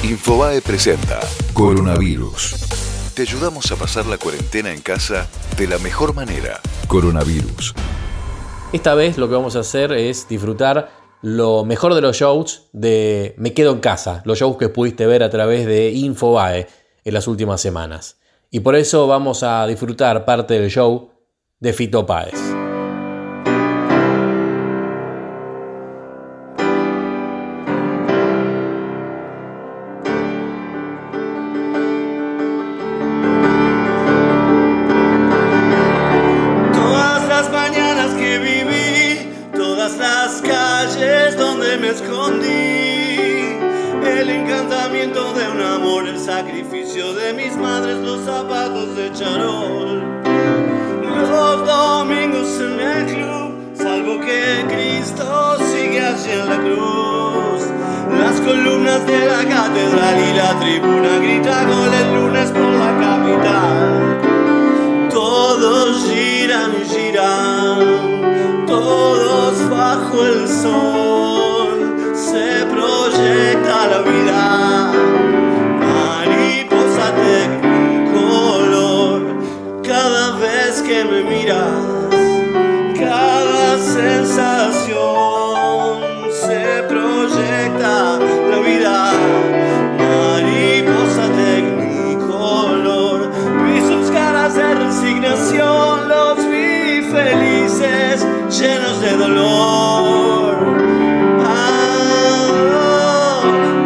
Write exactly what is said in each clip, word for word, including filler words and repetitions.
Infobae presenta Coronavirus. Te ayudamos a pasar la cuarentena en casa de la mejor manera. Coronavirus. Esta vez lo que vamos a hacer es disfrutar lo mejor de los shows de Me Quedo en Casa, los shows que pudiste ver a través de Infobae en las últimas semanas. Y por eso vamos a disfrutar parte del show de Fito Páez. Las calles donde me escondí, el encantamiento de un amor, el sacrificio de mis madres, los zapatos de charol, los domingos en el club, salvo que Cristo sigue allí en la cruz, las columnas de la catedral y la tribuna grita gol el lunes por la capital. Todos giran y giran, todos bajo el sol, se proyecta la vida, mariposa tecnicolor, cada vez que me miras, cada sensación, se proyecta la vida, mariposa tecnicolor, vi sus caras de resignación, los vi felices, llenos de dolor. Ah,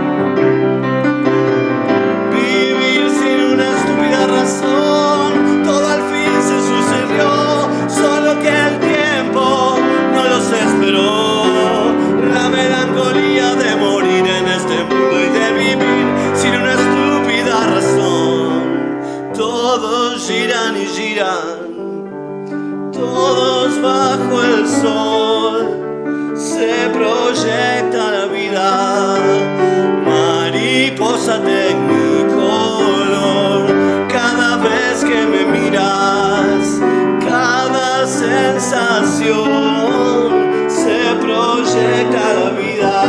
vivir sin una estúpida razón, todo al fin se sucedió, solo que el tiempo no los esperó. La melancolía de morir en este mundo y de vivir sin una estúpida razón. Todos giran y giran, todos bajo el sol, se proyecta la vida, mariposa tecnicolor, cada vez que me miras, cada sensación, se proyecta la vida,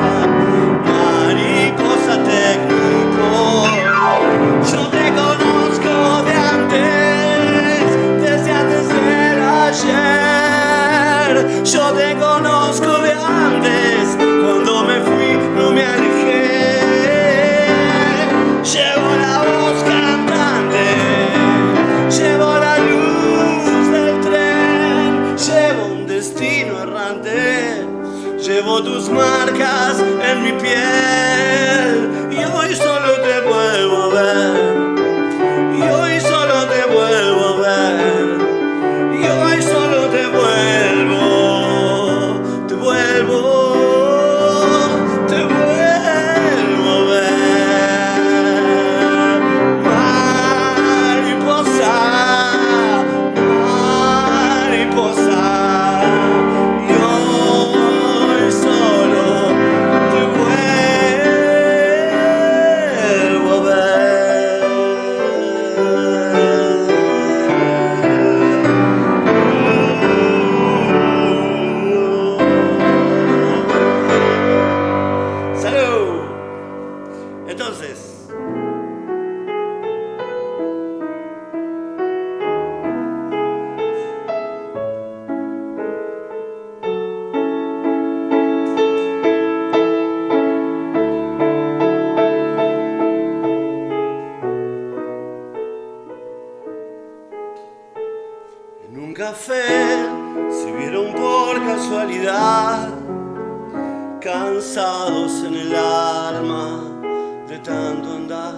mariposa tecnicolor. Yo te conozco de antes, desde antes del ayer. Yo te conozco de antes, cuando me fui no me alejé. Llevo la voz cantante, llevo la luz del tren, llevo un destino errante, llevo tus marcas en mi piel. Y hoy solo te vuelvo a ver, y hoy solo te vuelvo a ver, y hoy solo te vuelvo, te vuelvo, te vuelvo a ver. Mariposa, mariposa, y hoy solo te vuelvo a ver. ¡Salud! Entonces, en un café se vieron por casualidad, cansados en el alma de tanto andar.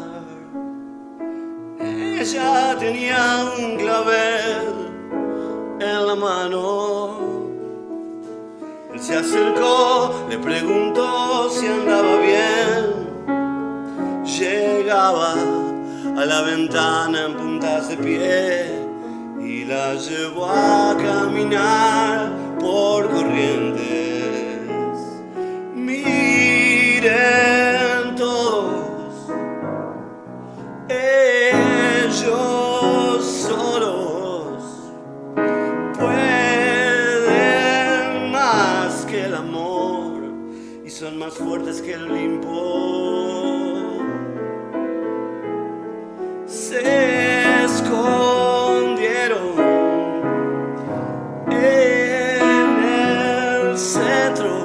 Ella tenía un clavel en la mano. Él se acercó, le preguntó si andaba bien. Llegaba a la ventana en puntas de pie y la llevó a caminar por Corrientes. Miren todos, ellos solos pueden más que el amor y son más fuertes que el Olimpo. se escondieron en el centro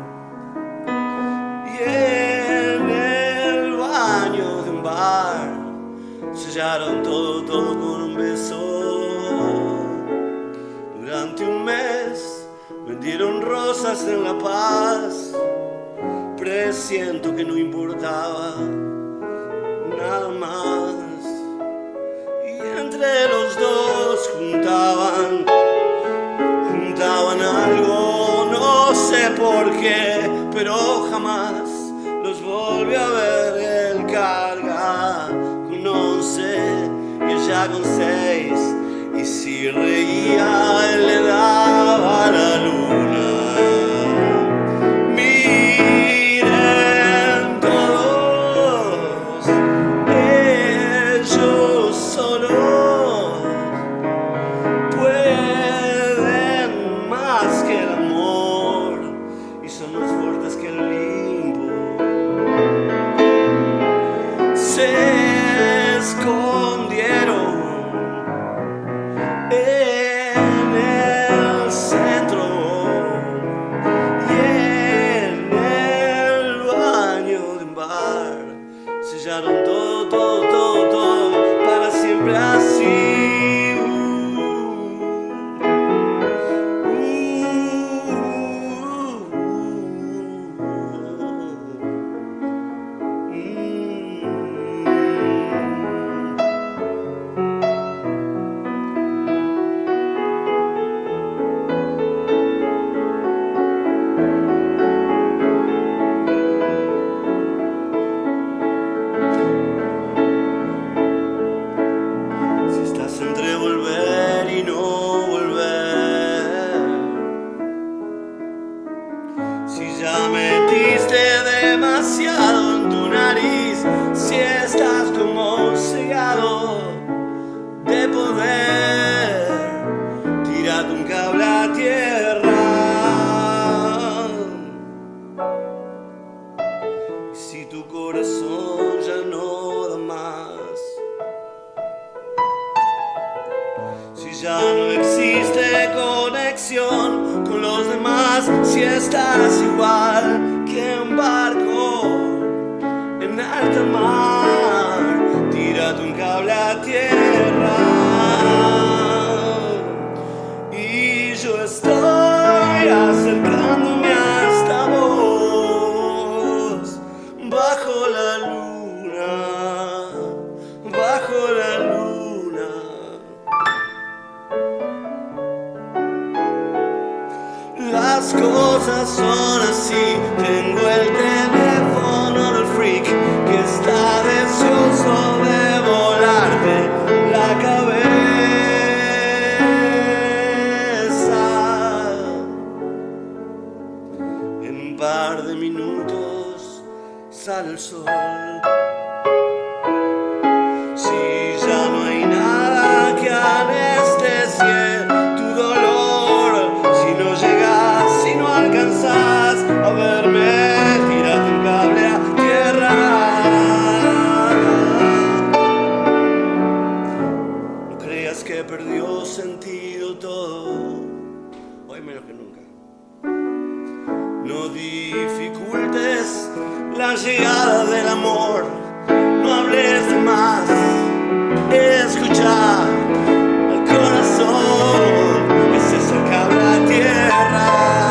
y en el baño de un bar. Sellaron todo, todo con un beso. Durante un mes vendieron rosas en La Paz. Presiento que no importaba nada más. Y entre los dos juntaban, juntaban algo, no sé por qué, pero jamás los volví a ver. Él carga con once y ella con seis, y si reía él le daba la luna. Miren todos, ellos solo pueden más que el amor y son más fuertes que el limbo. Se escondieron en el centro y en el baño de un bar. Sellaron todo, todo, todo, todo para siempre así. Si estás igual que un barco en alta mar, tírate un cable a tierra y yo estoy acercándome hasta vos, bajo la luna, bajo la luna. Las cosas son así, tengo el teléfono del freak que está deseoso de volarte la cabeza. En un par de minutos sale el sol. Si ya no hay nada que anestesie tu dolor, si no llegas, si no alcanzas a verme, tírate un cable a tierra. No creas que perdió sentido todo, hoy menos que nunca. No dificultes la llegada del amor, no hables de más, escucha al corazón, ese es el cable a tierra.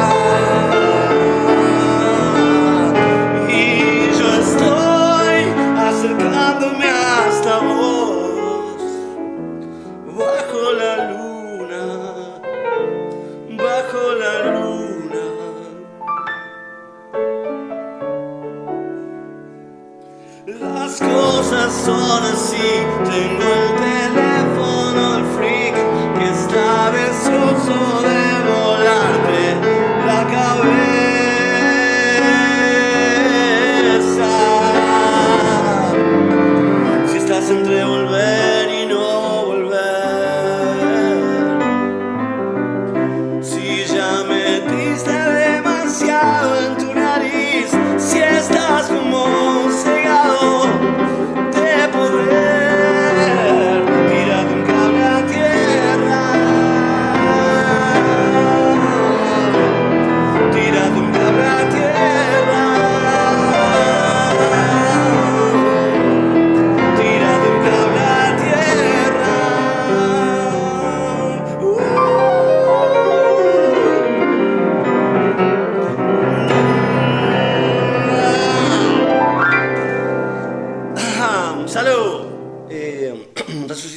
Y yo estoy acercándome hasta vos, bajo la luna, bajo la luna. Las cosas son así, tengo el teléfono del freak que está deseoso de volarte la cabeza. Si estás entre volver y no volver, si ya metiste demasiado en tu nariz, si estás como cegado de poder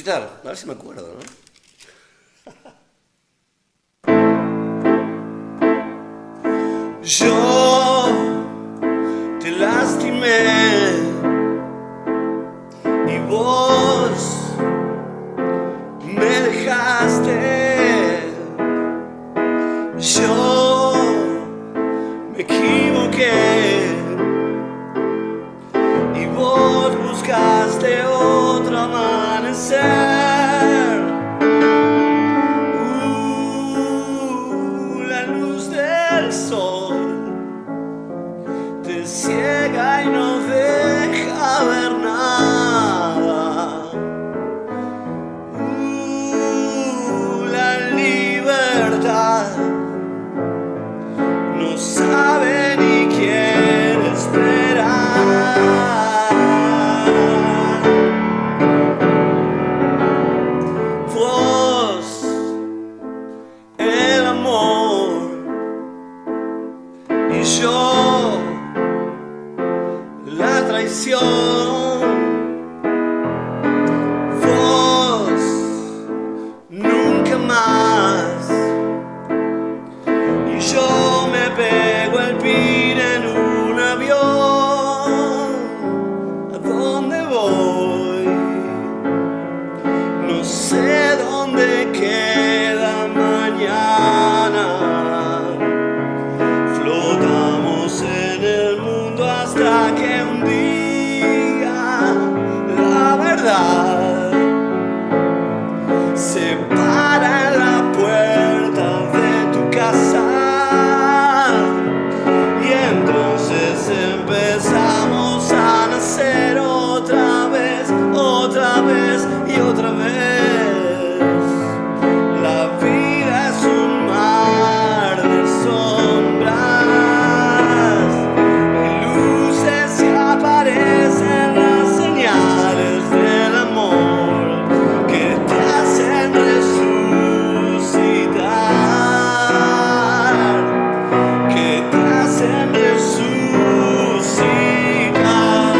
recitar, a ver si me acuerdo, ¿no? Yo te lastimé y vos me dejaste. Yo me equivoqué y vos buscaste otro amanecer. Uh, la luz del sol te ciega y no deja ver nada. Uh, la libertad no sabe ni quiere esperar. Vos, el amor, y yo, la traición. Vos, nunca más, y yo me pego el pin en un avión. ¿A dónde voy? No sé dónde queda mañana. Flotamos en el mundo hasta que un día la verdad se para en la puerta de tu casa. Y entonces empezamos a nacer otra vez, otra vez y otra vez. La vida es un mar de sombras y luces y aparecen las señales del amor que te hacen resucitar, que te hacen resucitar.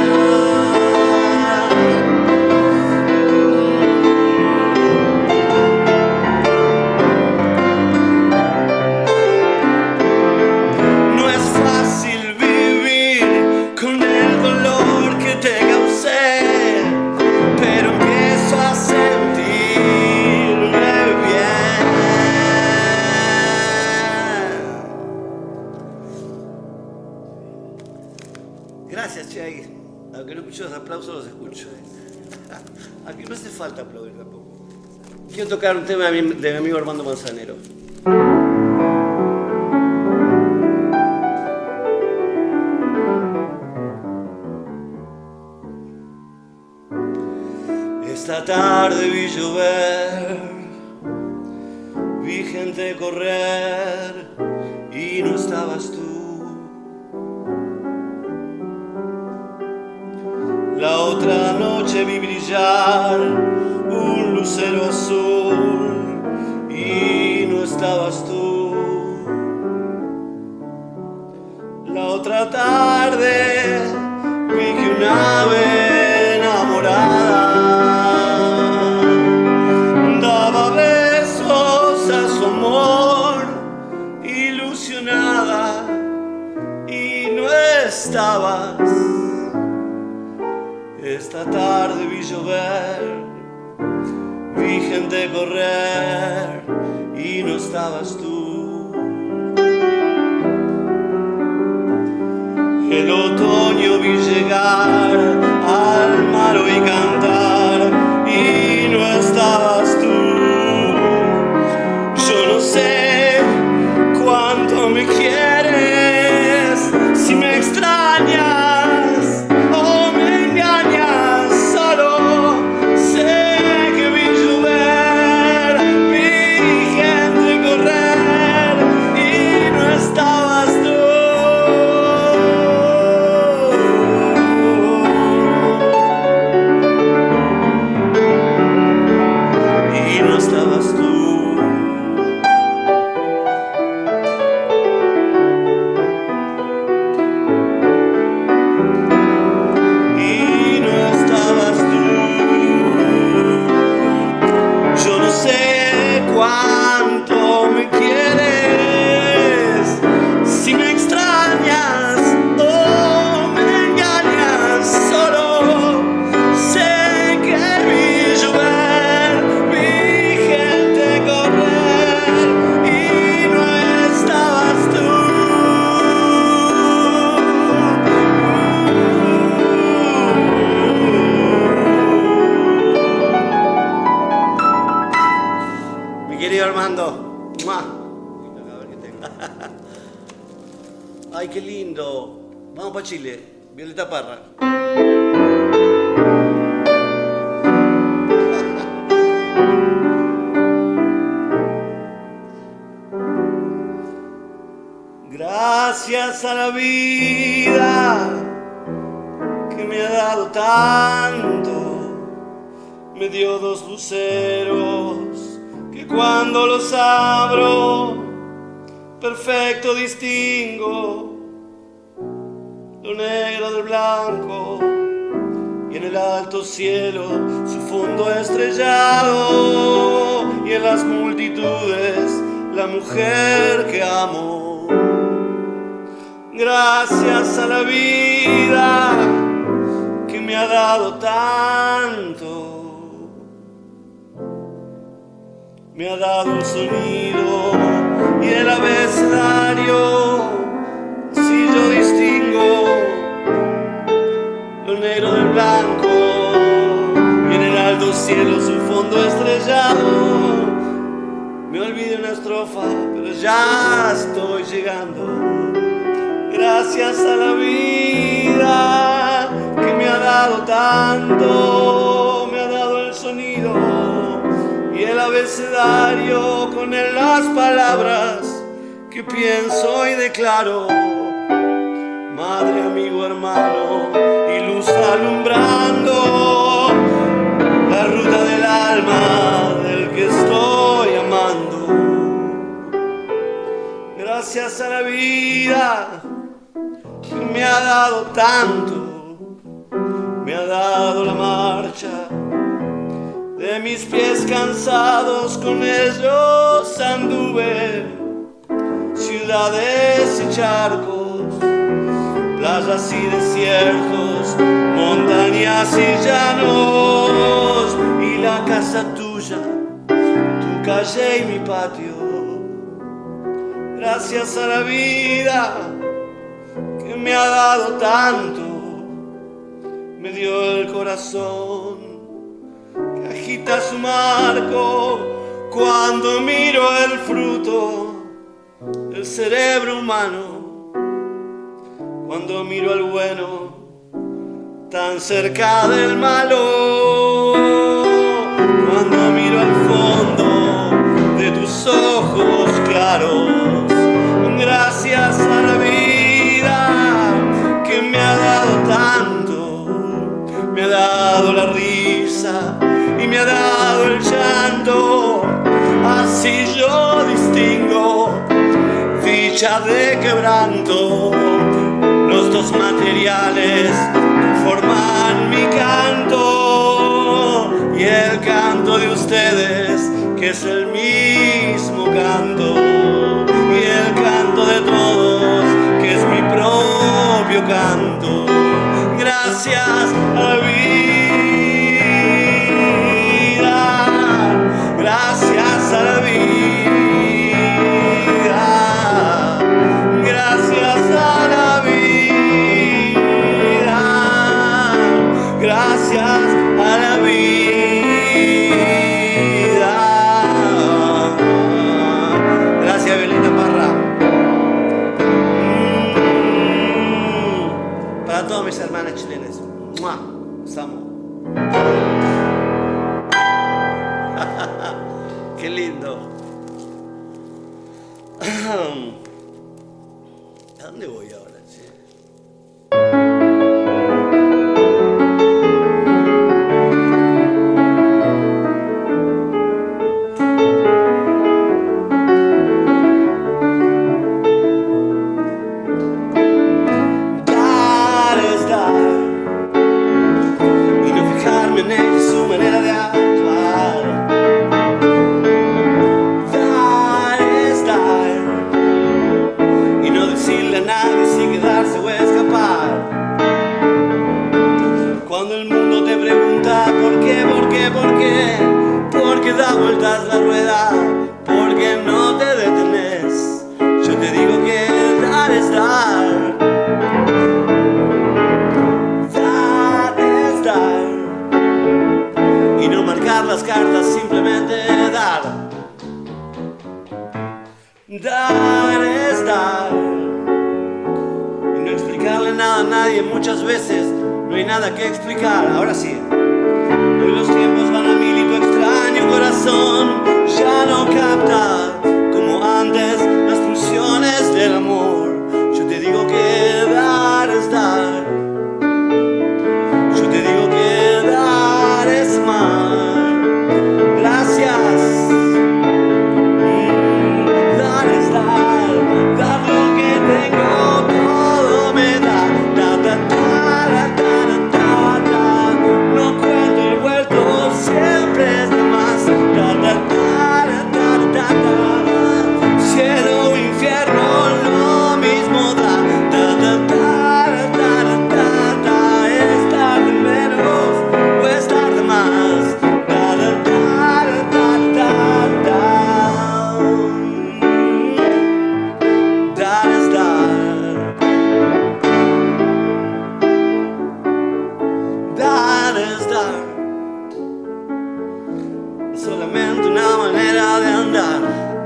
No es fácil vivir con el dolor que te causé, pero empiezo a sentirme bien. Gracias, Che. Aunque no escucho los aplausos, los escucho. Aquí no hace falta aplaudir tampoco. Quiero tocar un tema de mi, de mi amigo Armando Manzanero. Esta tarde vi llover, vi gente correr y no estabas tú. La otra noche vi brillar un lucero azul y no estabas tú. La otra tarde vi que un ave enamorada daba besos a su amor, ilusionada, y no estabas. Esta tarde vi llover, vi gente correr y no estabas tú. El otoño vi llegar al mar y cantar y no estabas tú. Yo no sé cuánto me quieres, si me extrañas o me engañas, solo sé que vi llover, vi gente correr y no estabas tú. lindo. Vamos para Chile. Violeta Parra. Gracias a la vida que me ha dado tanto, me dio dos luceros que cuando los abro perfecto distingo lo negro del blanco y en el alto cielo su fondo estrellado y en las multitudes la mujer que amo. Gracias a la vida que me ha dado tanto, me ha dado un sonido y el abecedario, si yo distingo lo negro del blanco y en el alto cielo su fondo estrellado. Me olvidé una estrofa, pero ya estoy llegando. Gracias a la vida que me ha dado tanto, me ha dado el sonido y el abecedario con él las palabras que pienso y declaro. Madre, amigo, hermano y luz alumbrando la ruta del alma del que estoy amando. Gracias a la vida que me ha dado tanto, me ha dado la marcha de mis pies cansados, con ellos anduve ciudades y charcos, playas y desiertos, montañas y llanos, y la casa tuya, tu calle y mi patio. Gracias a la vida que me ha dado tanto, me dio el corazón que agita su marco cuando miro el fruto del cerebro humano, cuando miro al bueno tan cerca del malo, cuando miro al fondo de tus ojos claros. Gracias a la vida que me ha dado tanto, me ha dado la risa y me ha dado el llanto, así yo distingo dicha de quebranto. Los dos materiales forman mi canto y el canto de ustedes que es el mismo canto y el canto de todos que es mi propio canto. Gracias a la vida, gracias a la vida, gracias a la vida, gracias a la vida. Gracias, Violeta Parra. Mm, para todas mis hermanas chilenas. ¡Mua! Los amo. Qué lindo. ¿A dónde voy ahora, che? Dar es dar y no fijarme en ella y su manera de actuar. Dar es dar y no decirle a nadie si quedarse o escapar. Cuando el mundo te pregunta por qué, por qué, por qué, porque da vueltas la rueda, porque no te detenes, yo te digo que dar es dar. Dar es dar y no marcar las cartas, simplemente dar. Dar es dar y no nada a nadie, muchas veces no hay nada que explicar. Ahora sí. Hoy los tiempos van a mil y tu extraño corazón ya no capta como antes las pulsiones del amor. Yo te digo que dar es dar. Yo te digo que dar es amar. Gracias. Mm, dar es dar. Dar lo que tengo, todo me da. Da, da, da, da, da, da, da. No cuento el vuelto, siempre es de más. Da, da, da, da, da, da, da. Cielo, infierno, lo mismo da. Da, da, da, da, da, da, da. Es dar de menos o es dar de más. Da, da, da, da, da, da. Dar es dar. Dar es dar. Es solamente una manera de andar.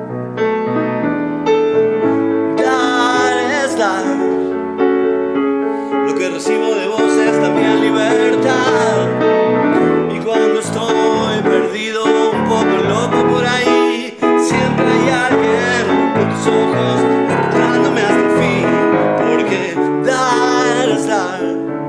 Dar es dar. Lo que recibo de vos es también libertad. Y cuando estoy perdido, un poco loco por ahí, siempre hay alguien con tus ojos encontrándome hasta el fin. Porque dar es dar.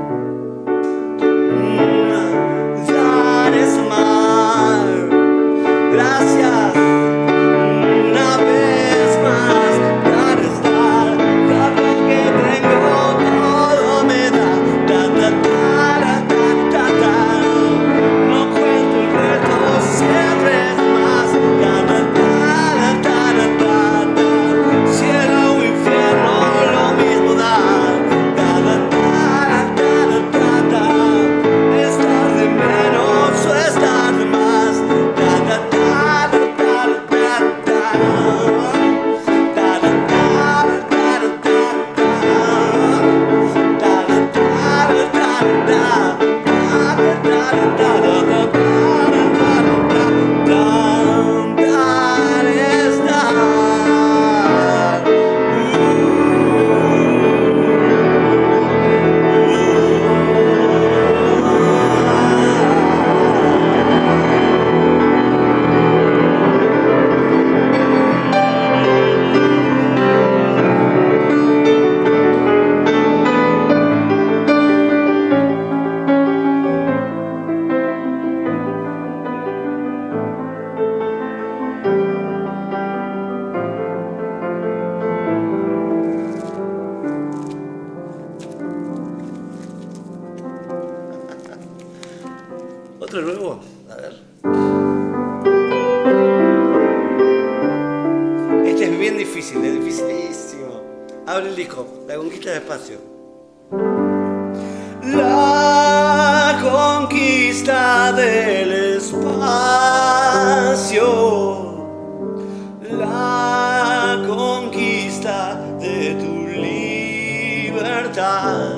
Mm, dar es amar. Gracias. Una vez más, dar es dar. Dar lo que tengo, todo me da. Da, da, da, da, da, da. No cuento el resto, siempre es más. Da, da, da, da, da, da, da. Cielo o infierno, lo mismo da. Da, da, da, da, da, da, da. Es dar de menos o es dar de más. Da, da, da, da, da, da, da. Da, da, da, da, da, da. Da, da, da, da, da, da. Da, da, da, da, da, da, da. Dar es dar. Otro nuevo, a ver. Este es bien difícil, es dificilísimo. Abre el disco, La conquista del espacio. La conquista del espacio. La conquista de tu libertad.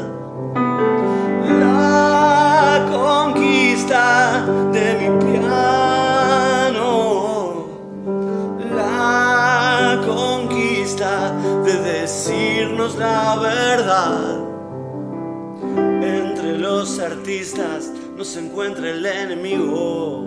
La conquista de mi piano. La conquista de decirnos la verdad. Entre los artistas no se encuentra el enemigo.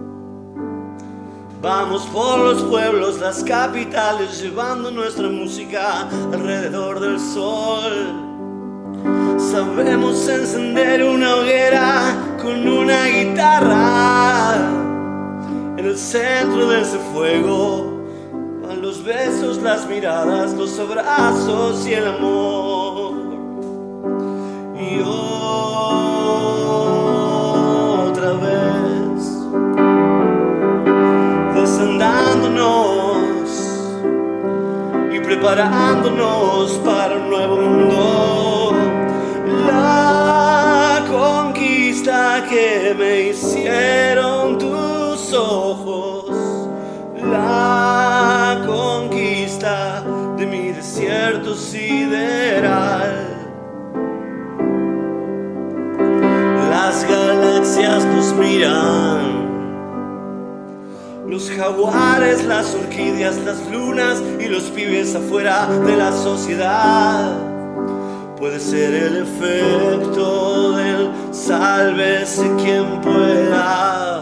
Vamos por los pueblos, las capitales, llevando nuestra música alrededor del sol. Sabemos encender una hoguera con una guitarra. En el centro de ese fuego van los besos, las miradas, los abrazos y el amor. Y otra vez desandándonos y preparándonos para un nuevo mundo. La conquista que me hicieron tus ojos. La conquista de mi desierto sideral. Las galaxias nos miran. Los jaguares, las orquídeas, las lunas y los pibes afuera de la sociedad. Puede ser el efecto del sálvese quien pueda,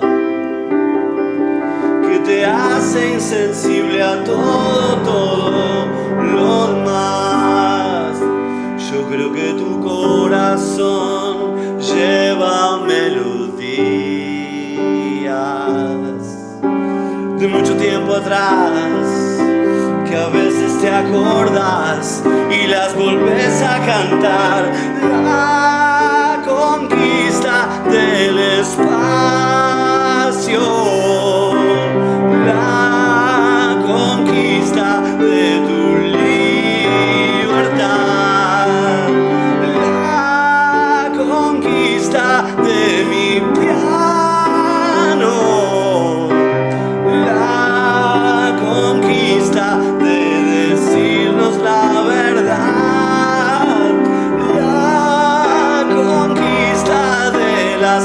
que te hace insensible a todo, todo lo demás. Yo creo que tu corazón lleva melodías de mucho tiempo atrás, que a veces te acordás y las volvés a cantar. La conquista del espacio, la conquista de tu libertad, la conquista de mi piano, la conquista de decirnos la verdad, la conquista de las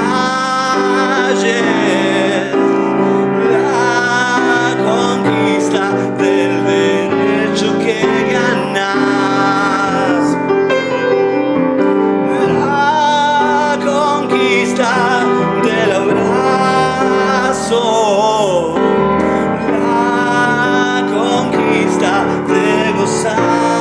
calles, la conquista del derecho que ganas, la conquista del abrazo, la conquista de gozar.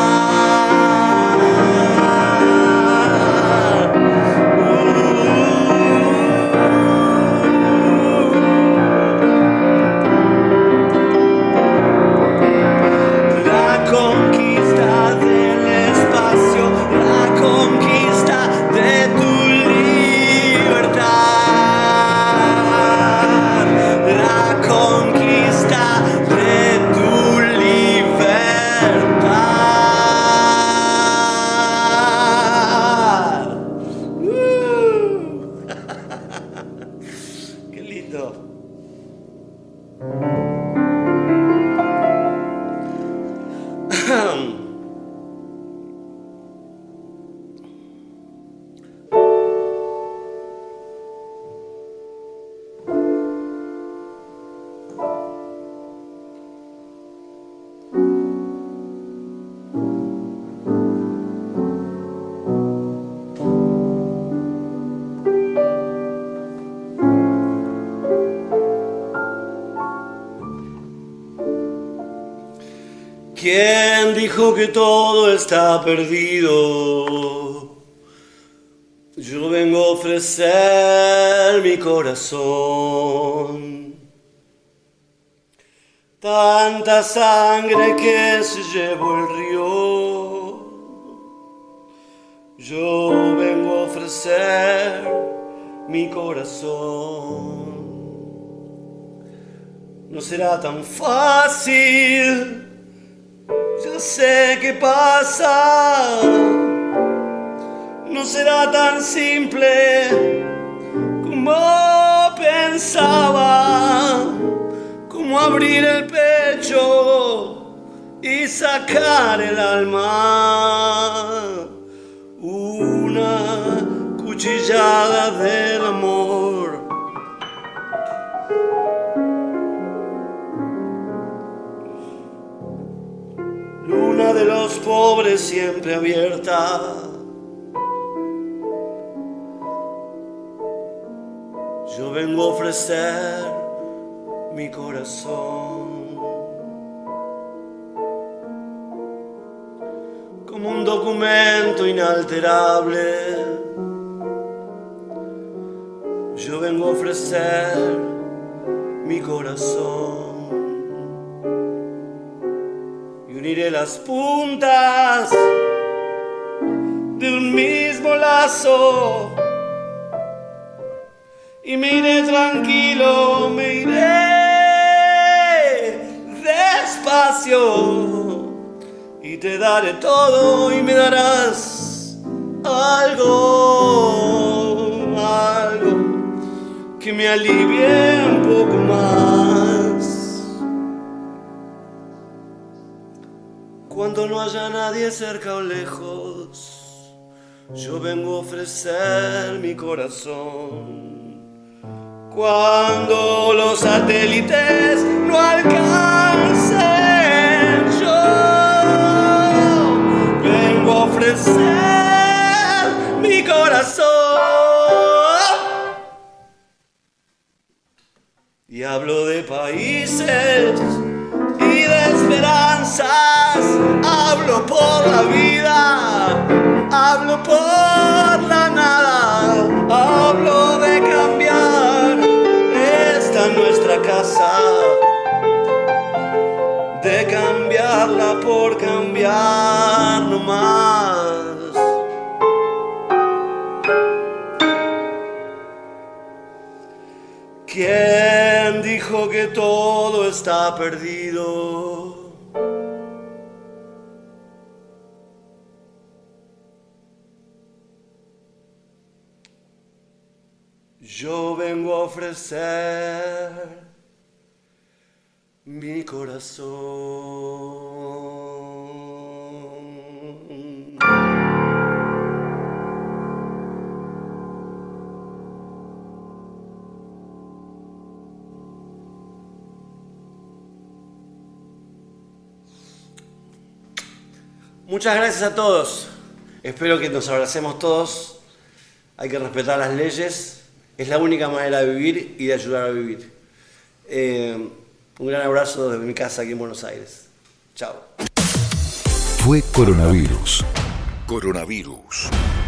La conquista del espacio, la conquista de tu libertad, la conquista de tu libertad. Uh. Qué lindo. ¿Quién dijo que todo está perdido? Yo vengo a ofrecer mi corazón. Tanta sangre que se llevó el río. Yo vengo a ofrecer mi corazón. No será tan fácil. Ya sé qué pasa, no será tan simple como pensaba, como abrir el pecho y sacar el alma, una cuchillada del amor. Luna de los pobres siempre abierta, yo vengo a ofrecer mi corazón como un documento inalterable. Yo vengo a ofrecer mi corazón. Uniré las puntas de un mismo lazo y me iré tranquilo, me iré despacio y te daré todo y me darás algo, algo que me alivie un poco más. Cuando no haya nadie cerca o lejos, yo vengo a ofrecer mi corazón. Cuando los satélites no alcancen, yo vengo a ofrecer corazón. Y hablo de países y de esperanzas. Hablo por la vida, hablo por la nada. Hablo de cambiar esta nuestra casa, de cambiarla por cambiar no más. ¿Quién dijo que todo está perdido? Yo vengo a ofrecer mi corazón. Muchas gracias a todos. Espero que nos abracemos todos. Hay que respetar las leyes. Es la única manera de vivir y de ayudar a vivir. Eh, un gran abrazo desde mi casa aquí en Buenos Aires. Chao. Fue Coronavirus. Coronavirus.